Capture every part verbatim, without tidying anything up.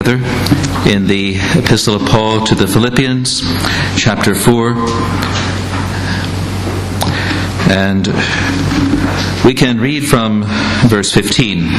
together in the Epistle of Paul to the Philippians, chapter four. And we can read from verse fifteen.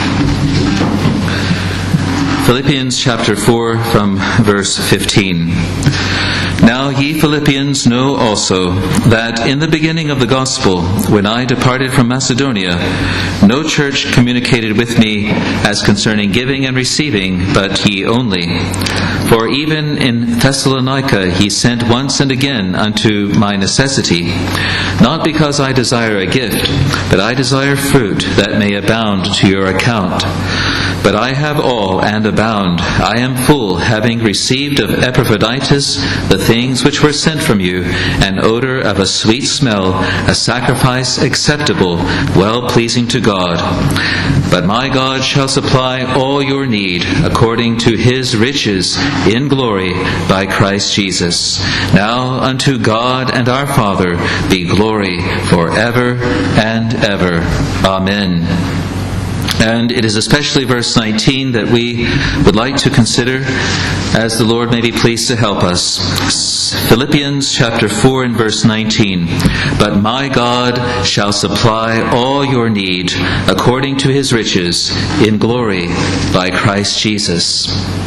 Philippians chapter four from verse fifteen. Now ye Philippians know also that in the beginning of the gospel, when I departed from Macedonia, no church communicated with me as concerning giving and receiving, but ye only. For even in Thessalonica he sent once and again unto my necessity, not because I desire a gift, but I desire fruit that may abound to your account. But I have all and abound. I am full, having received of Epaphroditus the things which were sent from you, an odor of a sweet smell, a sacrifice acceptable, well-pleasing to God. But my God shall supply all your need according to his riches in glory by Christ Jesus. Now unto God and our Father be glory forever and ever. Amen. And it is especially verse nineteen that we would like to consider as the Lord may be pleased to help us. Philippians chapter four and verse nineteen. But my God shall supply all your need according to his riches in glory by Christ Jesus.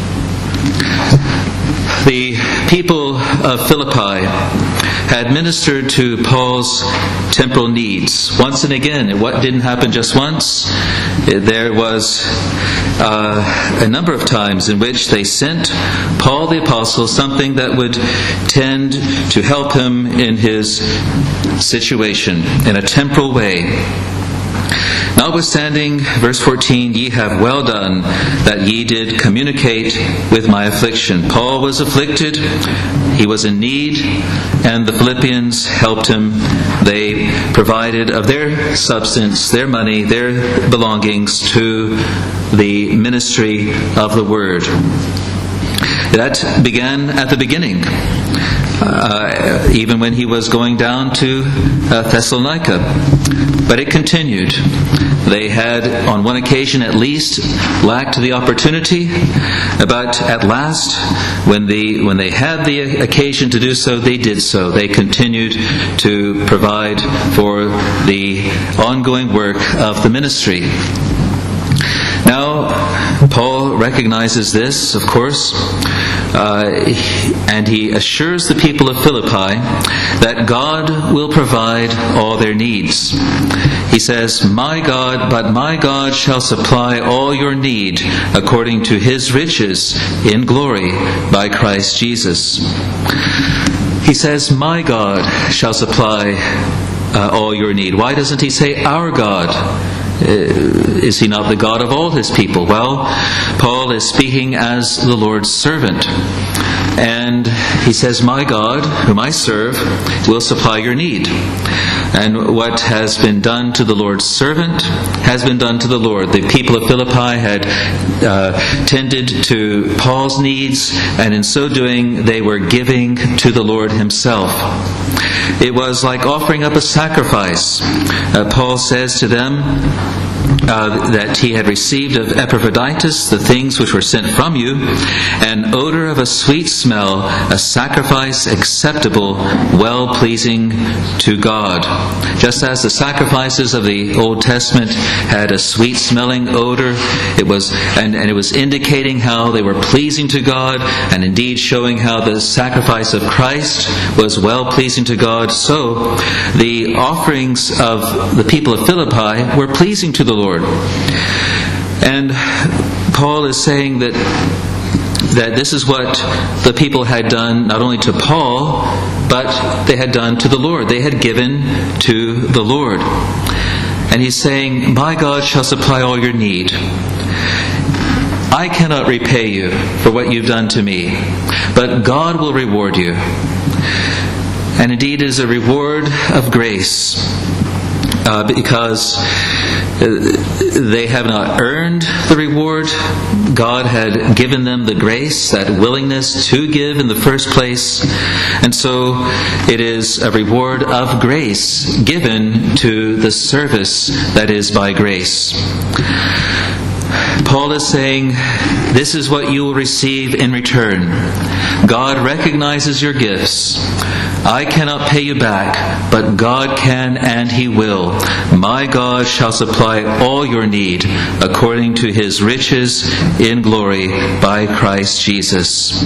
The people of Philippi had ministered to Paul's temporal needs once and again. It didn't happen just once. There was uh, a number of times in which they sent Paul the Apostle something that would tend to help him in his situation in a temporal way. Notwithstanding, verse fourteen, ye have well done that ye did communicate with my affliction. Paul was afflicted, he was in need, and the Philippians helped him. They provided of their substance, their money, their belongings to the ministry of the Word. That began at the beginning. Uh, even when he was going down to uh, Thessalonica. But it continued. They had, on one occasion at least, lacked the opportunity, but at last, when the when they had the occasion to do so, they did so. They continued to provide for the ongoing work of the ministry. Now, Paul recognizes this, of course, uh, and he assures the people of Philippi that God will provide all their needs. He says, "My God, but my God shall supply all your need according to his riches in glory by Christ Jesus." He says, "My God shall supply uh, all your need." Why doesn't he say, "Our God"? Uh, is he not the God of all his people? Well, Paul is speaking as the Lord's servant. And he says, "My God, whom I serve, will supply your need." And what has been done to the Lord's servant has been done to the Lord. The people of Philippi had uh, tended to Paul's needs, and in so doing, they were giving to the Lord himself. It was like offering up a sacrifice. Uh, Paul says to them uh, that he had received of Epaphroditus the things which were sent from you, an odor of a sweet smell, a sacrifice acceptable, well-pleasing to God. Just as the sacrifices of the Old Testament had a sweet-smelling odor, it was and, and it was indicating how they were pleasing to God, and indeed showing how the sacrifice of Christ was well-pleasing to God, so the offerings of the people of Philippi were pleasing to the Lord. And Paul is saying that that this is what the people had done not only to Paul, but they had done to the Lord. They had given to the Lord. And he's saying, "My God shall supply all your need." I cannot repay you for what you've done to me, but God will reward you. And indeed it is a reward of grace, uh, because they have not earned the reward. God had given them the grace, that willingness to give in the first place. And so it is a reward of grace given to the service that is by grace. Paul is saying, this is what you will receive in return. God recognizes your gifts. I cannot pay you back, but God can and He will. My God shall supply all your need according to His riches in glory by Christ Jesus.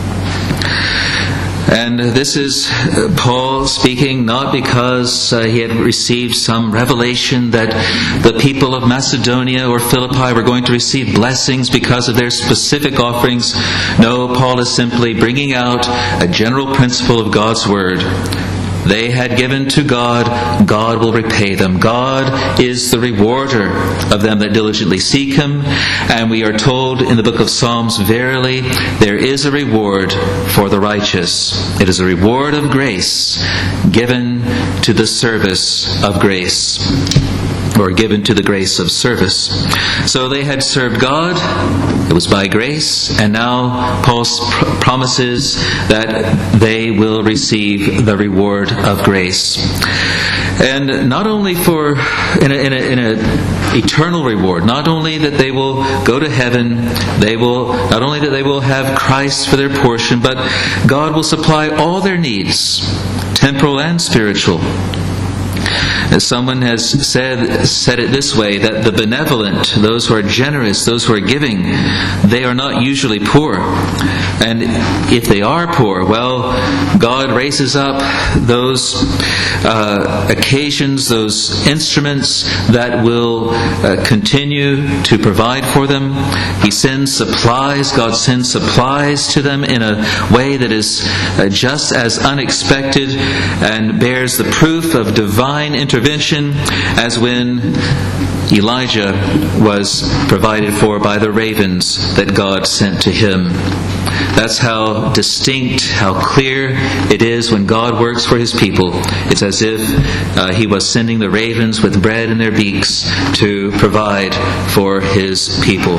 And this is Paul speaking not because uh, he had received some revelation that the people of Macedonia or Philippi were going to receive blessings because of their specific offerings. No, Paul is simply bringing out a general principle of God's Word. They had given to God, God will repay them. God is the rewarder of them that diligently seek Him. And we are told in the book of Psalms, verily, there is a reward for the righteous. It is a reward of grace given to the service of grace, or given to the grace of service. So they had served God, it was by grace, and now Paul pr- promises that they will receive the reward of grace. And not only for, in an in a, in a eternal reward, not only that they will go to heaven, they will, not only that they will have Christ for their portion, but God will supply all their needs, temporal and spiritual. As someone has said said it this way, that the benevolent, those who are generous, those who are giving, they are not usually poor. And if they are poor, well, God raises up those uh, occasions, those instruments that will uh, continue to provide for them. He sends supplies, God sends supplies to them in a way that is uh, just as unexpected and bears the proof of divine intervention as when Elijah was provided for by the ravens that God sent to him. That's how distinct, how clear it is when God works for His people. It's as if uh, He was sending the ravens with bread in their beaks to provide for His people.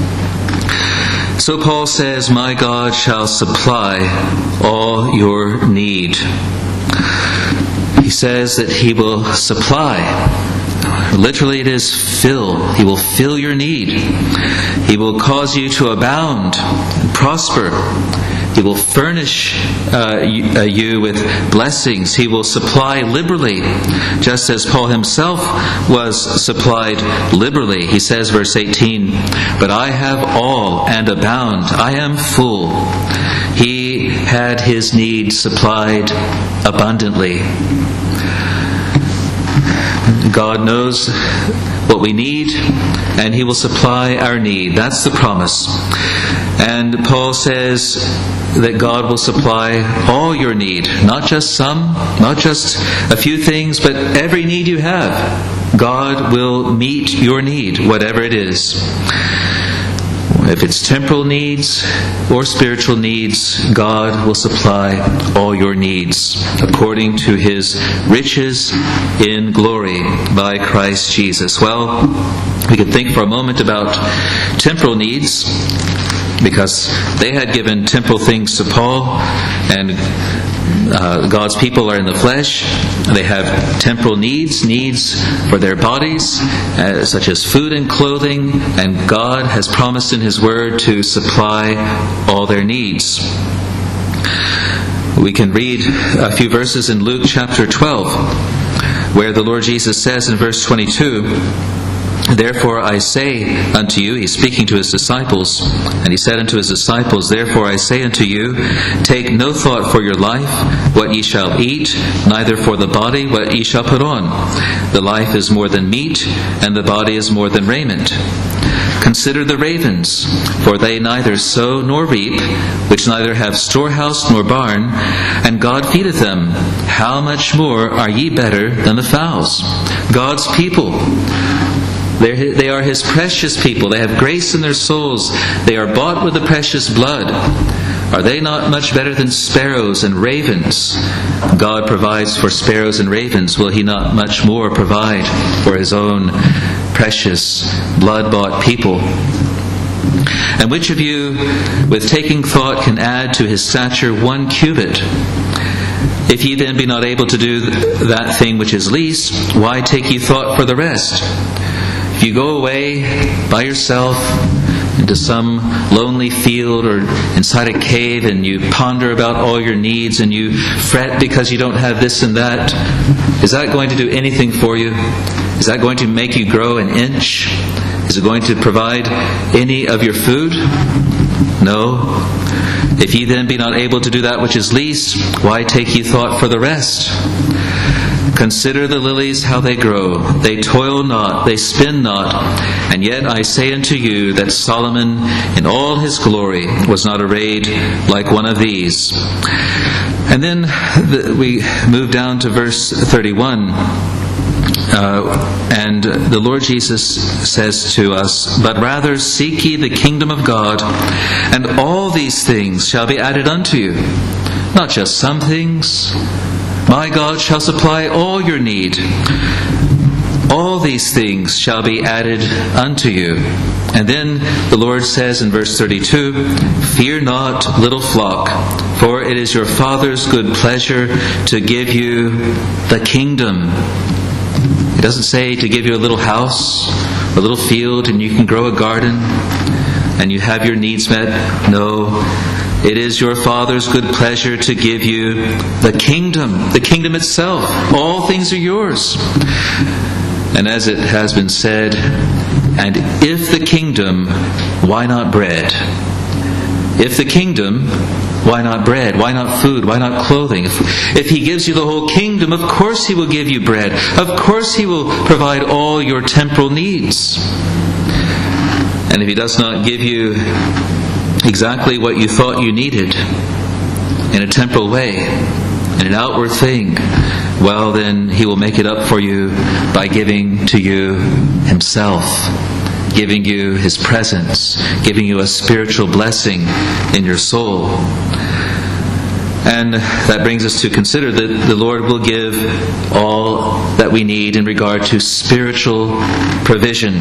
So Paul says, my God shall supply all your need. He says that He will supply. Literally it is fill. He will fill your need. He will cause you to abound and prosper. He will furnish uh, you with blessings. He will supply liberally, just as Paul himself was supplied liberally. He says, verse eighteen, but I have all and abound. I am full. He had his need supplied abundantly. God knows what we need, and He will supply our need. That's the promise. And Paul says that God will supply all your need, not just some, not just a few things, but every need you have. God will meet your need, whatever it is. If it's temporal needs or spiritual needs, God will supply all your needs according to His riches in glory by Christ Jesus. Well, we could think for a moment about temporal needs, because they had given temporal things to Paul, and uh, God's people are in the flesh. They have temporal needs, needs for their bodies, uh, such as food and clothing, and God has promised in His Word to supply all their needs. We can read a few verses in Luke chapter twelve, where the Lord Jesus says in verse twenty-two, therefore I say unto you, He's speaking to His disciples, and He said unto His disciples, therefore I say unto you, take no thought for your life, what ye shall eat, neither for the body, what ye shall put on. The life is more than meat, and the body is more than raiment. Consider the ravens, for they neither sow nor reap, which neither have storehouse nor barn, and God feedeth them. How much more are ye better than the fowls? God's people, They're, they are His precious people. They have grace in their souls. They are bought with the precious blood. Are they not much better than sparrows and ravens? God provides for sparrows and ravens. Will He not much more provide for His own precious blood-bought people? And which of you, with taking thought, can add to his stature one cubit? If ye then be not able to do that thing which is least, why take ye thought for the rest? If you go away by yourself, into some lonely field or inside a cave, and you ponder about all your needs and you fret because you don't have this and that, is that going to do anything for you? Is that going to make you grow an inch? Is it going to provide any of your food? No. If ye then be not able to do that which is least, why take ye thought for the rest? Consider the lilies, how they grow. They toil not, they spin not. And yet I say unto you that Solomon in all his glory was not arrayed like one of these. And then the, we move down to verse thirty-one. Uh, and the Lord Jesus says to us, "But rather seek ye the kingdom of God, and all these things shall be added unto you." Not just some things. My God shall supply all your need. All these things shall be added unto you. And then the Lord says in verse thirty-two, "Fear not, little flock, for it is your Father's good pleasure to give you the kingdom." It doesn't say to give you a little house, a little field, and you can grow a garden, and you have your needs met. No. It is your Father's good pleasure to give you the kingdom, the kingdom itself. All things are yours. And as it has been said, and if the kingdom, why not bread? If the kingdom, why not bread? Why not food? Why not clothing? If, if He gives you the whole kingdom, of course He will give you bread. Of course He will provide all your temporal needs. And if He does not give you exactly what you thought you needed in a temporal way, in an outward thing, well, then He will make it up for you by giving to you Himself, giving you His presence, giving you a spiritual blessing in your soul. And that brings us to consider that the Lord will give all that we need in regard to spiritual provision.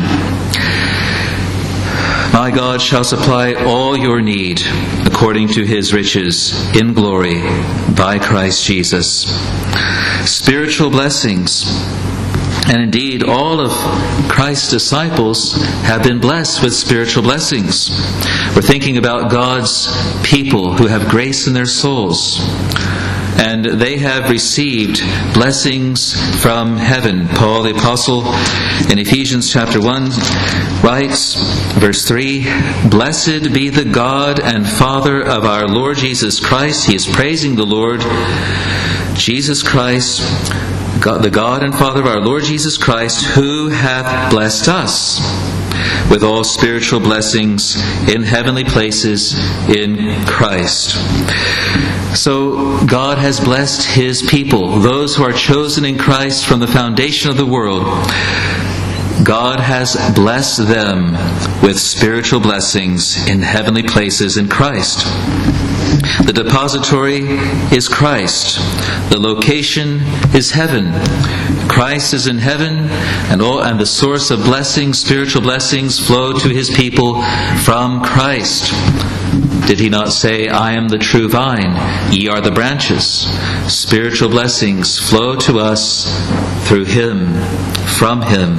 My God shall supply all your need according to His riches in glory by Christ Jesus. Spiritual blessings. And indeed, all of Christ's disciples have been blessed with spiritual blessings. We're thinking about God's people who have grace in their souls. And they have received blessings from heaven. Paul the Apostle in Ephesians chapter one writes, verse three, "Blessed be the God and Father of our Lord Jesus Christ." He is praising the Lord Jesus Christ, God, the God and Father of our Lord Jesus Christ, who hath blessed us with all spiritual blessings in heavenly places in Christ. So God has blessed His people, those who are chosen in Christ from the foundation of the world. God has blessed them with spiritual blessings in heavenly places in Christ. The depository is Christ. The location is heaven. Christ is in heaven, and all and the source of blessings, spiritual blessings, flow to His people from Christ. Did He not say, "I am the true vine, ye are the branches"? Spiritual blessings flow to us through Him, from Him.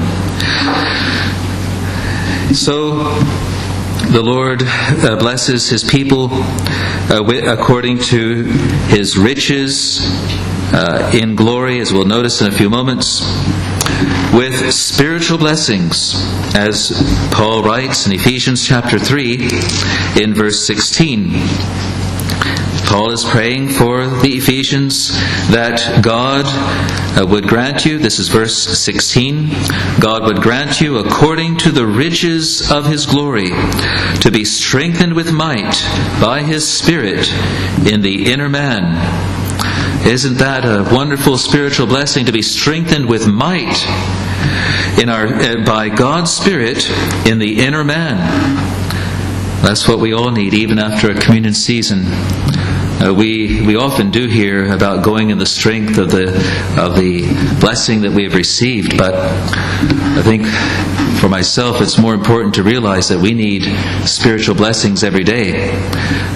So the Lord uh, blesses His people uh, according to His riches uh, in glory, as we'll notice in a few moments, with spiritual blessings, as Paul writes in Ephesians chapter three in verse sixteen. Paul is praying for the Ephesians that God uh, would grant you, this is verse sixteen, God would grant you according to the riches of His glory to be strengthened with might by His Spirit in the inner man. Isn't that a wonderful spiritual blessing, to be strengthened with might in our uh, by God's Spirit in the inner man? That's what we all need, even after a communion season. Uh, we we often do hear about going in the strength of the of the blessing that we have received, but I think for myself it's more important to realize that we need spiritual blessings every day, and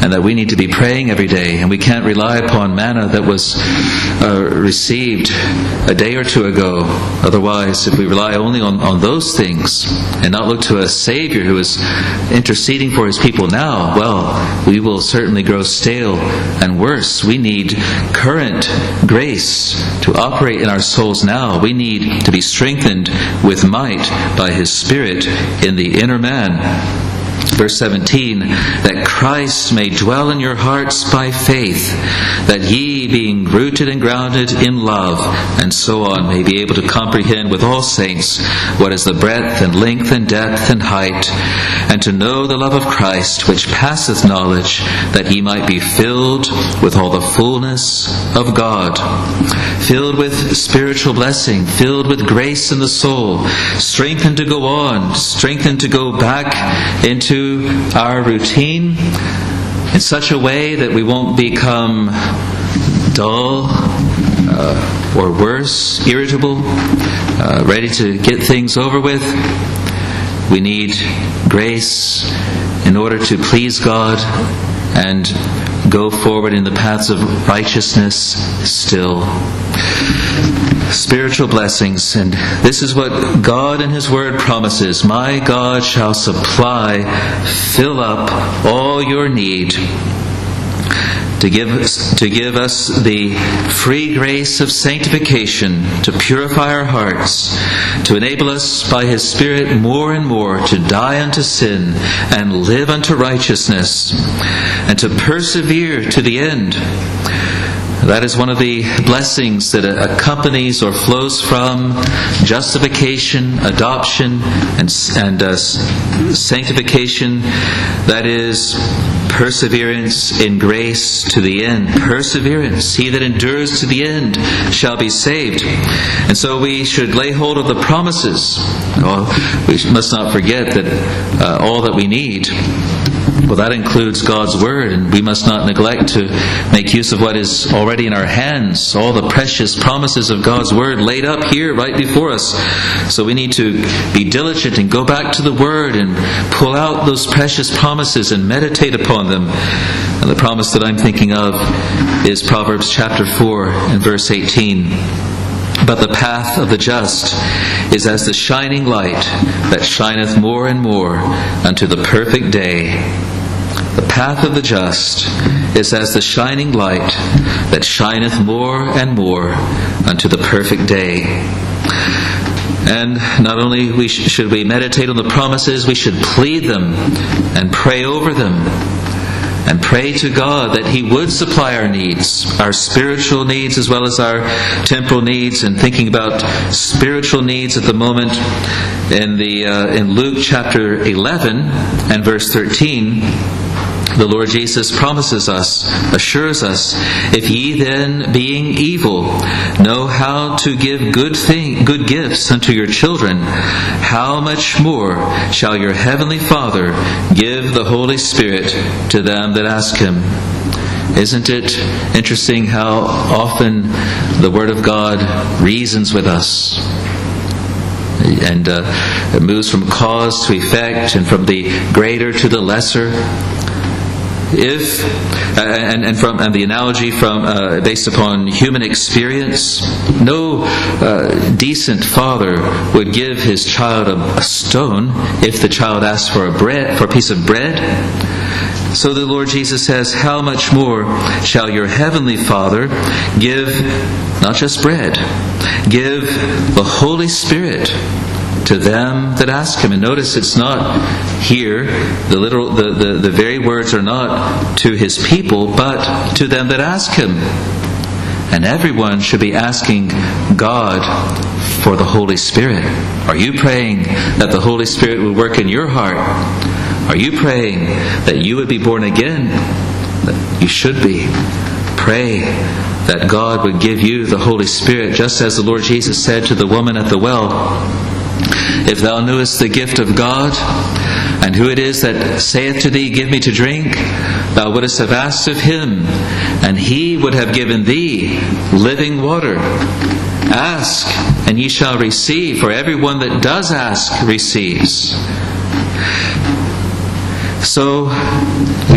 and that we need to be praying every day, and we can't rely upon manna that was uh, received a day or two ago. Otherwise, if we rely only on, on those things and not look to a Savior who is interceding for his people now, well, we will certainly grow stale and worse. We need current grace to operate in our souls now. We need to be strengthened with might by his Spirit in the inner man. Verse seventeen, that Christ may dwell in your hearts by faith, that ye, being rooted and grounded in love, and so on, may be able to comprehend with all saints what is the breadth and length and depth and height, and to know the love of Christ, which passeth knowledge, that ye might be filled with all the fullness of God. Filled with spiritual blessing, filled with grace in the soul, strengthened to go on, strengthened to go back into our routine in such a way that we won't become dull uh, or worse, irritable, uh, ready to get things over with. We need grace in order to please God and go forward in the paths of righteousness still. Spiritual blessings, and this is what God in his word promises. My God shall supply, fill up all your need, to give us, to give us the free grace of sanctification, to purify our hearts, to enable us by his Spirit more and more to die unto sin and live unto righteousness, and to persevere to the end. That is one of the blessings that accompanies or flows from justification, adoption, and, and uh, sanctification. That is perseverance in grace to the end. Perseverance. He that endures to the end shall be saved. And so we should lay hold of the promises. Well, we must not forget that uh, all that we need, well, that includes God's Word, and we must not neglect to make use of what is already in our hands, all the precious promises of God's Word laid up here right before us. So we need to be diligent and go back to the Word and pull out those precious promises and meditate upon them. And the promise that I'm thinking of is Proverbs chapter four and verse eighteen. But the path of the just is as the shining light that shineth more and more unto the perfect day. The path of the just is as the shining light that shineth more and more unto the perfect day. And not only we sh- should we meditate on the promises, we should plead them and pray over them. And pray to God that he would supply our needs, our spiritual needs as well as our temporal needs. And thinking about spiritual needs at the moment, in the uh, in Luke chapter eleven and verse thirteen, the Lord Jesus promises us, assures us, if ye then, being evil, know how to give good thing, good gifts unto your children, how much more shall your heavenly Father give the Holy Spirit to them that ask him? Isn't it interesting how often the Word of God reasons with us? And uh, it moves from cause to effect and from the greater to the lesser. If and, and from and the analogy from uh, based upon human experience, no uh, decent father would give his child a, a stone if the child asked for a bread for a piece of bread. So the Lord Jesus says, how much more shall your heavenly Father give not just bread, give the Holy Spirit to them that ask him. And notice it's not here, the literal the, the, the very words are not to his people, but to them that ask him. And everyone should be asking God for the Holy Spirit. Are you praying that the Holy Spirit would work in your heart? Are you praying that you would be born again? That you should be. Pray that God would give you the Holy Spirit, just as the Lord Jesus said to the woman at the well, if thou knewest the gift of God, and who it is that saith to thee, give me to drink, thou wouldst have asked of him, and he would have given thee living water. Ask, and ye shall receive, for everyone that does ask receives. So we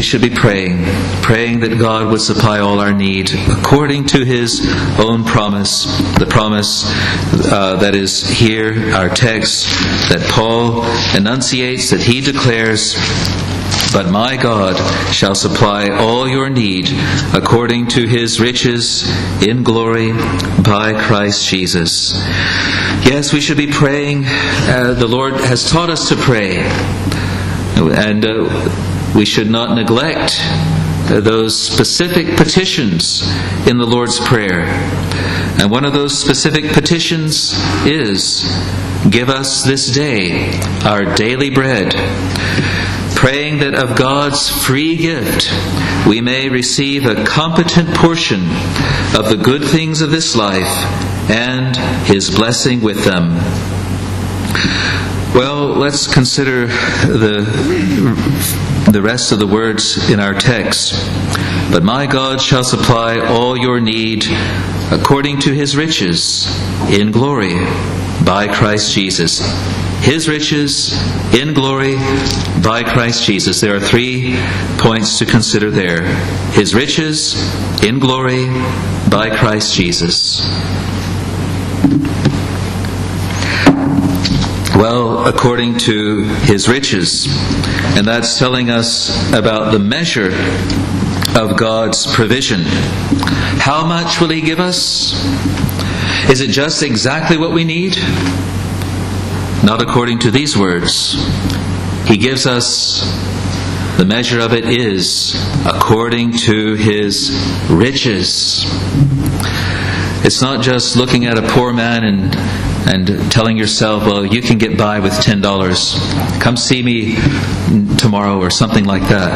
we should be praying, praying that God would supply all our need according to His own promise, the promise uh, that is here, our text, that Paul enunciates, that he declares, "But my God shall supply all your need according to His riches in glory by Christ Jesus." Yes, we should be praying. Uh, the Lord has taught us to pray. And uh, we should not neglect uh, those specific petitions in the Lord's Prayer. And one of those specific petitions is, "Give us this day our daily bread." Praying that of God's free gift we may receive a competent portion of the good things of this life and His blessing with them. Well, let's consider the the rest of the words in our text. "But my God shall supply all your need according to His riches in glory by Christ Jesus." His riches in glory by Christ Jesus. There are three points to consider there. His riches in glory by Christ Jesus. Well, according to His riches. And that's telling us about the measure of God's provision. How much will He give us? Is it just exactly what we need? Not according to these words. He gives us, the measure of it is according to His riches. It's not just looking at a poor man and and telling yourself, well, you can get by with ten dollars. Come see me tomorrow or something like that.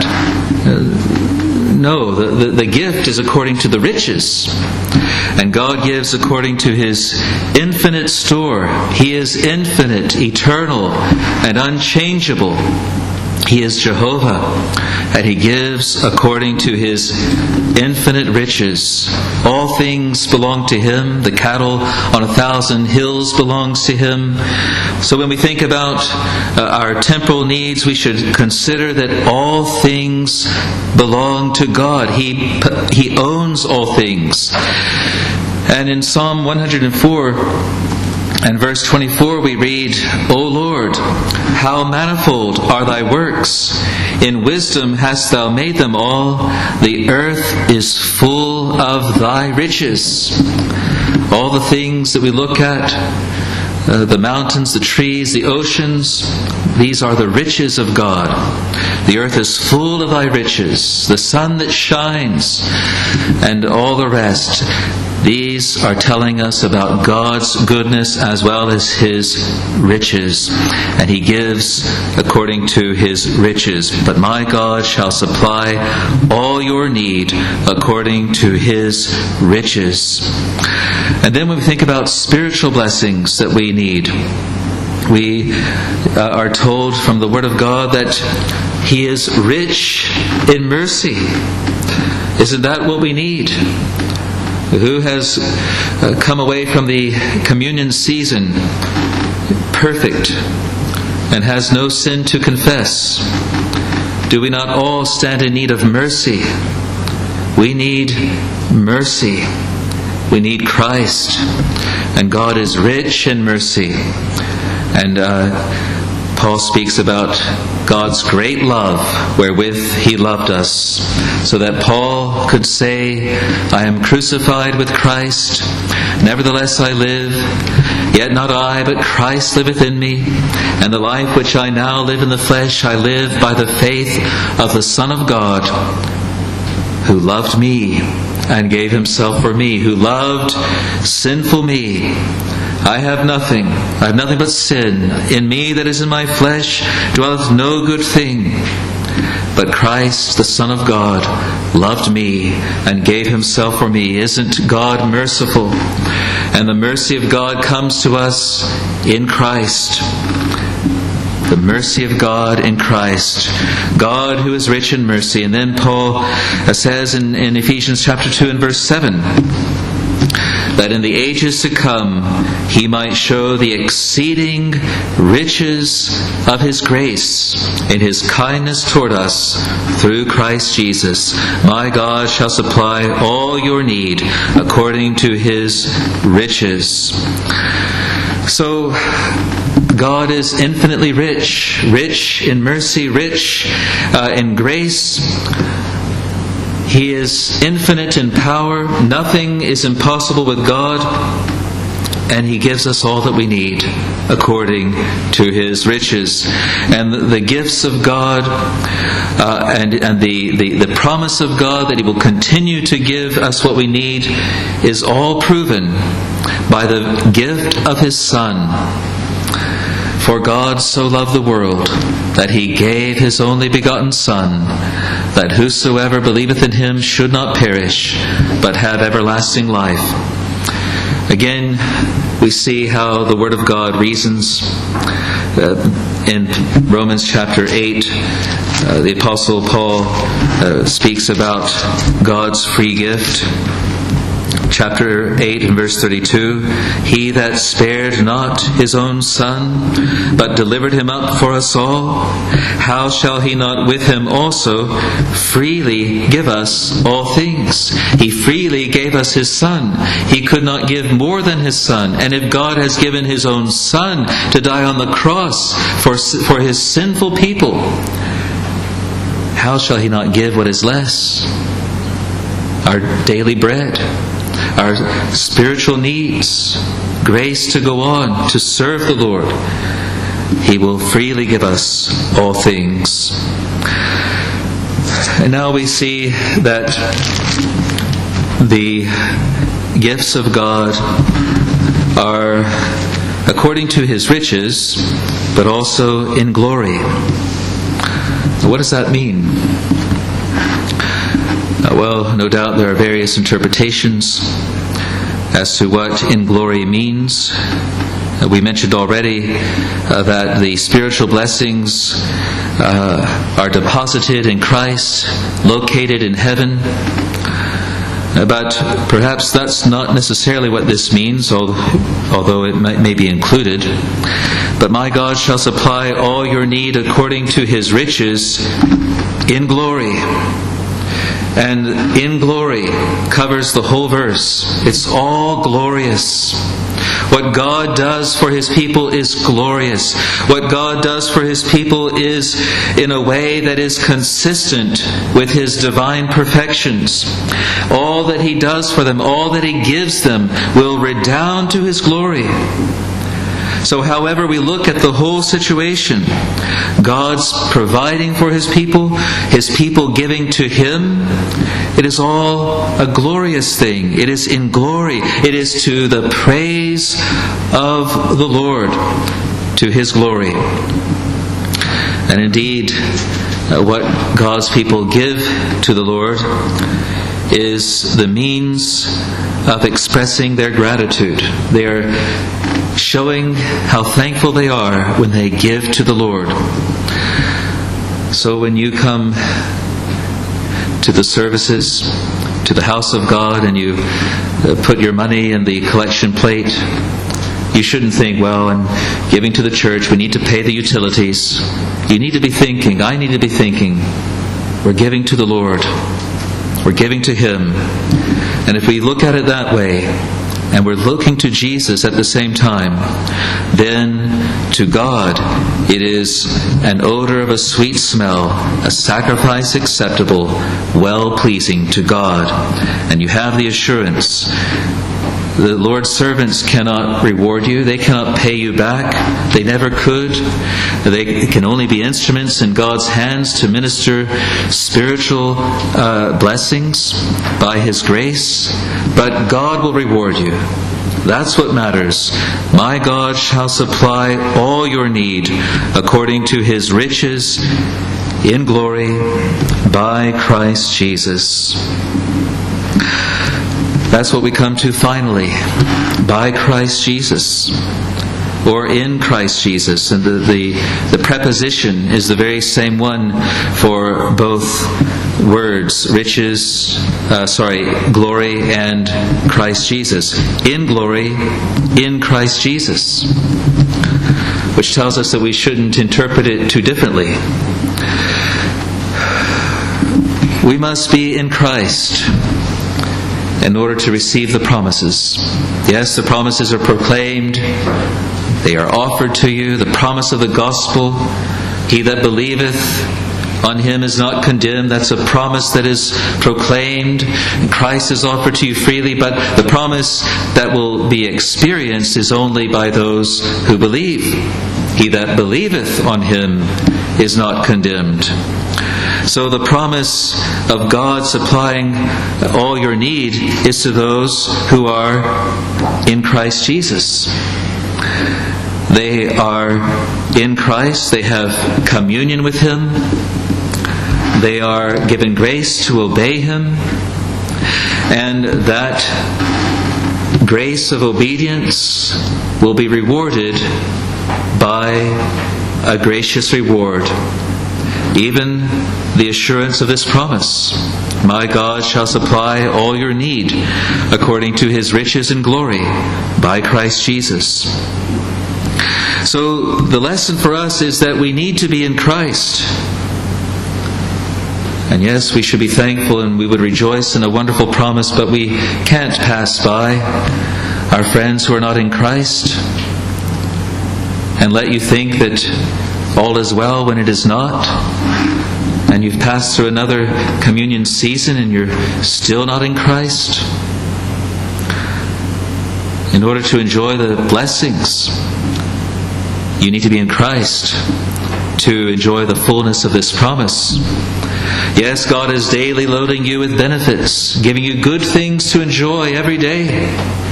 Uh, no, the, the, the gift is according to the riches. And God gives according to His infinite store. He is infinite, eternal, and unchangeable. He is Jehovah, and He gives according to His infinite riches. All things belong to Him. The cattle on a thousand hills belongs to Him. So when we think about uh, our temporal needs, we should consider that all things belong to God. He, He owns all things. And in Psalm one hundred four, and verse twenty-four we read, "O Lord, how manifold are Thy works! In wisdom hast Thou made them all. The earth is full of Thy riches." All the things that we look at, uh, the mountains, the trees, the oceans, these are the riches of God. The earth is full of Thy riches. The sun that shines, and all the rest. These are telling us about God's goodness as well as His riches. And He gives according to His riches. "But my God shall supply all your need according to His riches." And then when we think about spiritual blessings that we need, we uh, are told from the Word of God that He is rich in mercy. Isn't that what we need? Who has uh, come away from the communion season perfect and has no sin to confess? Do we not all stand in need of mercy? We need mercy. We need Christ. And God is rich in mercy. And uh, Paul speaks about God's great love wherewith He loved us, so that Paul could say, "I am crucified with Christ, nevertheless I live, yet not I, but Christ liveth in me, and the life which I now live in the flesh I live by the faith of the Son of God, who loved me and gave Himself for me," who loved sinful me. I have nothing. I have nothing but sin. In me that is in my flesh dwelleth no good thing. But Christ, the Son of God, loved me and gave Himself for me. Isn't God merciful? And the mercy of God comes to us in Christ. The mercy of God in Christ. God who is rich in mercy. And then Paul says in, in Ephesians chapter two and verse seven, that in the ages to come he might show the exceeding riches of his grace in his kindness toward us through Christ Jesus. My God shall supply all your need according to his riches. So, God is infinitely rich, rich in mercy, rich uh, in grace. He is infinite in power. Nothing is impossible with God. And he gives us all that we need according to his riches. And the, the gifts of God uh, and, and the, the, the promise of God that he will continue to give us what we need is all proven by the gift of his Son. For God so loved the world that he gave his only begotten Son, that whosoever believeth in him should not perish, but have everlasting life. Again, we see how the Word of God reasons. Uh, in Romans chapter eight, uh, the Apostle Paul uh, speaks about God's free gift. Chapter eight and verse thirty-two, he that spared not his own Son, but delivered him up for us all, how shall he not with him also freely give us all things? He freely gave us his Son. He could not give more than his Son. And if God has given his own Son to die on the cross for, for his sinful people, how shall he not give what is less? Our daily bread, our spiritual needs, grace to go on, to serve the Lord. He will freely give us all things. And now we see that the gifts of God are according to his riches, but also in glory. What does that mean? Uh, well, no doubt there are various interpretations as to what in glory means. Uh, we mentioned already uh, that the spiritual blessings uh, are deposited in Christ, located in heaven. Uh, but perhaps that's not necessarily what this means, although it may, may be included. But my God shall supply all your need according to his riches in glory. And in glory covers the whole verse. It's all glorious. What God does for his people is glorious. What God does for his people is in a way that is consistent with his divine perfections. All that he does for them, all that he gives them, will redound to his glory. So however we look at the whole situation, God's providing for his people, his people giving to him, it is all a glorious thing. It is in glory. It is to the praise of the Lord, to his glory. And indeed, what God's people give to the Lord is the means of expressing their gratitude. They are showing how thankful they are when they give to the Lord. So when you come to the services, to the house of God, and you put your money in the collection plate, you shouldn't think, well, I'm giving to the church, we need to pay the utilities. You need to be thinking, I need to be thinking, we're giving to the Lord. We're giving to him. And if we look at it that way, and we're looking to Jesus at the same time, then to God it is an odor of a sweet smell, a sacrifice acceptable, well-pleasing to God. And you have the assurance. The Lord's servants cannot reward you. They cannot pay you back. They never could. They can only be instruments in God's hands to minister spiritual uh, blessings by his grace. But God will reward you. That's what matters. My God shall supply all your need according to his riches in glory by Christ Jesus. That's what we come to finally. By Christ Jesus. Or in Christ Jesus. And the, the, the preposition is the very same one for both words, riches, uh, sorry, glory and Christ Jesus. In glory, in Christ Jesus. Which tells us that we shouldn't interpret it too differently. We must be in Christ in order to receive the promises. Yes, the promises are proclaimed. They are offered to you. The promise of the gospel, he that believeth on him is not condemned. That's a promise that is proclaimed. Christ is offered to you freely, but the promise that will be experienced is only by those who believe. He that believeth on him is not condemned. So the promise of God supplying all your need is to those who are in Christ Jesus. They are in Christ. They have communion with him. They are given grace to obey him. And that grace of obedience will be rewarded by a gracious reward. Even the assurance of this promise. My God shall supply all your need according to his riches and glory by Christ Jesus. So the lesson for us is that we need to be in Christ. And yes, we should be thankful and we would rejoice in a wonderful promise, but we can't pass by our friends who are not in Christ and let you think that all is well when it is not. And you've passed through another communion season and you're still not in Christ. In order to enjoy the blessings, you need to be in Christ to enjoy the fullness of this promise. Yes, God is daily loading you with benefits, giving you good things to enjoy every day.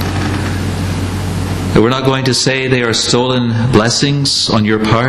We're not going to say they are stolen blessings on your part,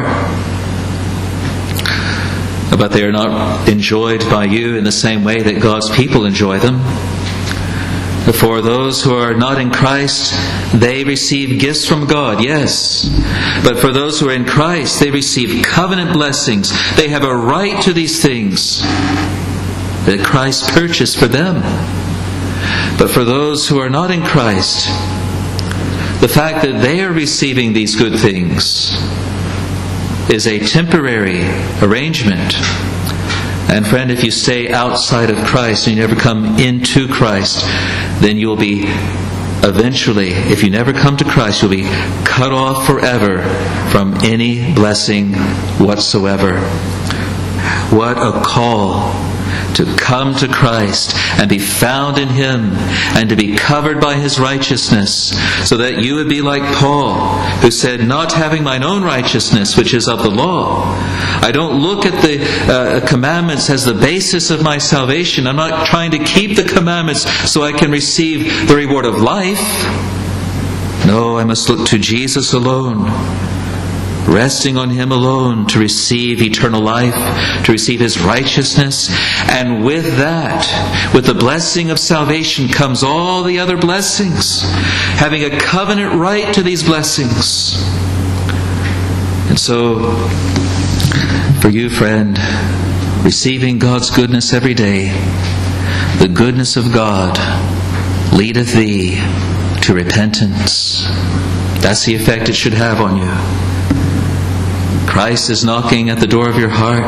but they are not enjoyed by you in the same way that God's people enjoy them. For those who are not in Christ, they receive gifts from God, yes. But for those who are in Christ, they receive covenant blessings. They have a right to these things that Christ purchased for them. But for those who are not in Christ, the fact that they are receiving these good things is a temporary arrangement. And friend, if you stay outside of Christ and you never come into Christ, then you'll be eventually, if you never come to Christ, you'll be cut off forever from any blessing whatsoever. What a call to come to Christ and be found in him and to be covered by his righteousness, so that you would be like Paul, who said, not having mine own righteousness, which is of the law. I don't look at the uh, commandments as the basis of my salvation. I'm not trying to keep the commandments so I can receive the reward of life. No, I must look to Jesus alone, resting on him alone to receive eternal life, to receive his righteousness. And with that, with the blessing of salvation, comes all the other blessings, having a covenant right to these blessings. And so, for you, friend, receiving God's goodness every day, the goodness of God leadeth thee to repentance. That's the effect it should have on you. Christ is knocking at the door of your heart.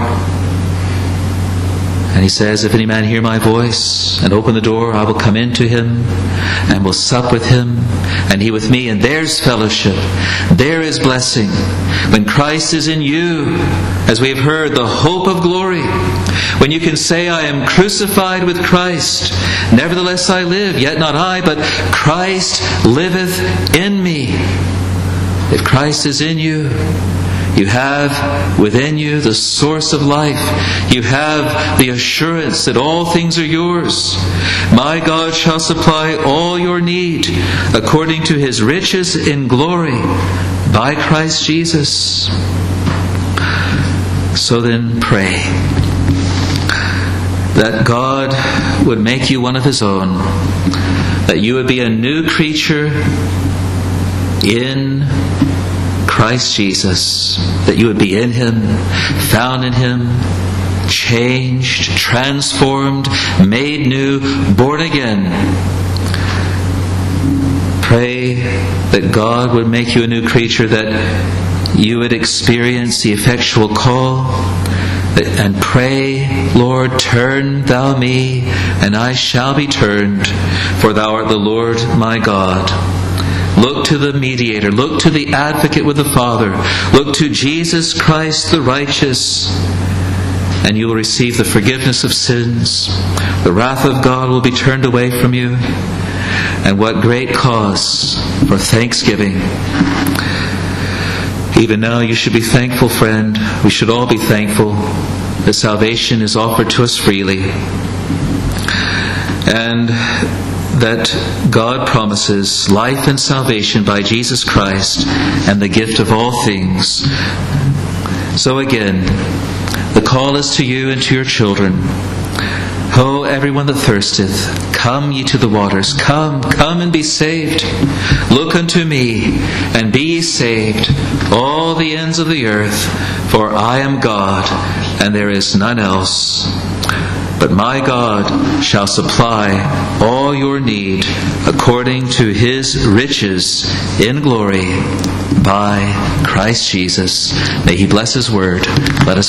And he says, if any man hear my voice and open the door, I will come into him and will sup with him and he with me. And there's fellowship. There is blessing. When Christ is in you, as we have heard, the hope of glory. When you can say, I am crucified with Christ. Nevertheless I live, yet not I, but Christ liveth in me. If Christ is in you, you have within you the source of life. You have the assurance that all things are yours. My God shall supply all your need according to his riches in glory by Christ Jesus. So then pray that God would make you one of his own, that you would be a new creature in Christ Jesus, that you would be in him, found in him, changed, transformed, made new, born again. Pray that God would make you a new creature, that you would experience the effectual call, and pray, Lord, turn thou me, and I shall be turned, for thou art the Lord my God. Look to the mediator, look to the advocate with the Father, look to Jesus Christ the righteous, and you will receive the forgiveness of sins. The wrath of God will be turned away from you. And what great cause for thanksgiving. Even now you should be thankful, friend. We should all be thankful that salvation is offered to us freely, and that God promises life and salvation by Jesus Christ and the gift of all things. So again, the call is to you and to your children. Ho, everyone that thirsteth, come ye to the waters. Come, come and be saved. Look unto me, and be ye saved, all the ends of the earth. For I am God, and there is none else. But my God shall supply all your need according to His riches in glory by Christ Jesus. May He bless His word. Let us